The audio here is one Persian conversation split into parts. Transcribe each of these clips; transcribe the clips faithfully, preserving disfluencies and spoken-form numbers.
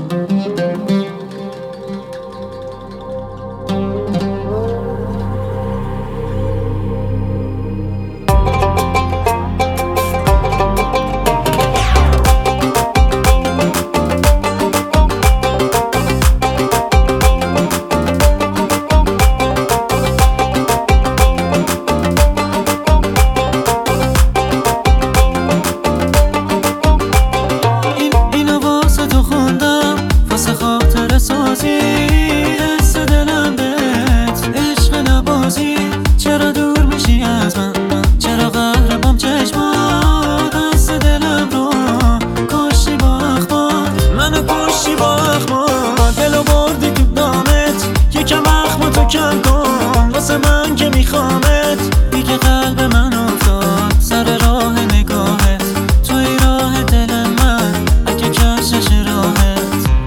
چرا دور میشی از من؟ چرا قهربام چشمات؟ دست دلم رو کشی با اخبار، منو کشی با اخبار. دلو بردی تو دامت، یکم اخماتو کم کن واسه من که میخوامت. دیگه قلب من افتاد سر راه نگاهت، توی راه دل من اگه کشش راهت.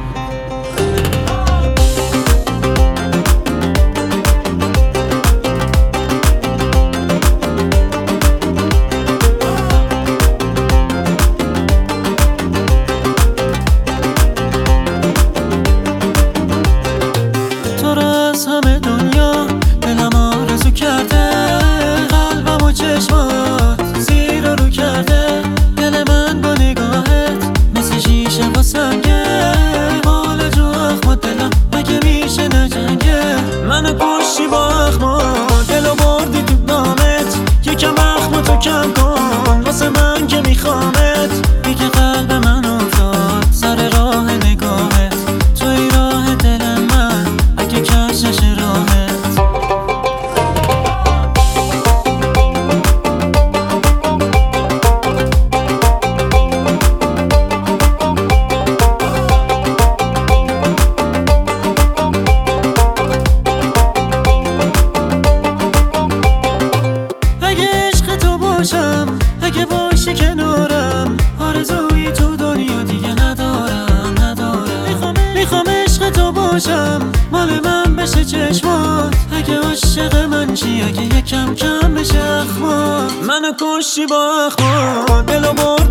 همه دنیا دلم آرزو کرده، قلبم و چشمات زیر رو کرده. دل من با نگاهت مثل شیشه با سنگه، حال جو اخمات دلم مگه میشه نجنگه. منو کشی با اخمات، دلو بردی تو دامت، یکم اخماتو کم کن واسه من که میخوامت. دیگه قلب من افتاد سر راه نگاهت، توی راه دل من اگه کشش راهت. اگه عشق تو باشم، اگه باشی کنارم، آرزویی تو دنیا دیگه ندارم ندارم. میخوام میخوام عشق تو باشم، مال من بشه چشمات. اگه عاشق من چی؟ اگه یکم کم بشه اخمات. منو کشی با اخمات، دلو برد